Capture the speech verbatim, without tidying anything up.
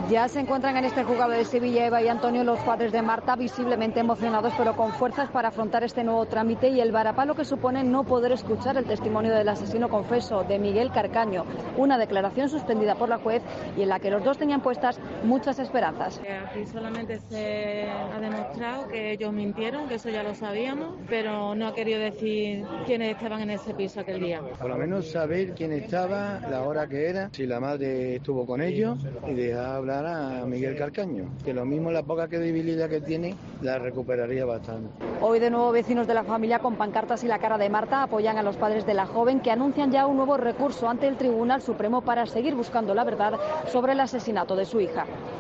Ya se encuentran en este juzgado de Sevilla, Eva y Antonio, los padres de Marta, visiblemente emocionados pero con fuerzas para afrontar este nuevo trámite y el varapalo que supone no poder escuchar el testimonio del asesino confeso de Miguel Carcaño, una declaración suspendida por la juez y en la que los dos tenían puestas muchas esperanzas. Aquí solamente se ha demostrado que ellos mintieron, que eso ya lo sabíamos, pero no ha querido decir quiénes estaban en ese piso aquel día. Por lo menos saber quién estaba, la hora que era, si la madre estuvo con ellos y dejar hablar a Miguel Carcaño, que lo mismo la poca credibilidad que tiene la recuperaría bastante. Hoy de nuevo vecinos de la familia con pancartas y la cara de Marta apoyan a los padres de la joven que anuncian ya un nuevo recurso ante el Tribunal Supremo para seguir buscando la verdad sobre el asesinato de su hija.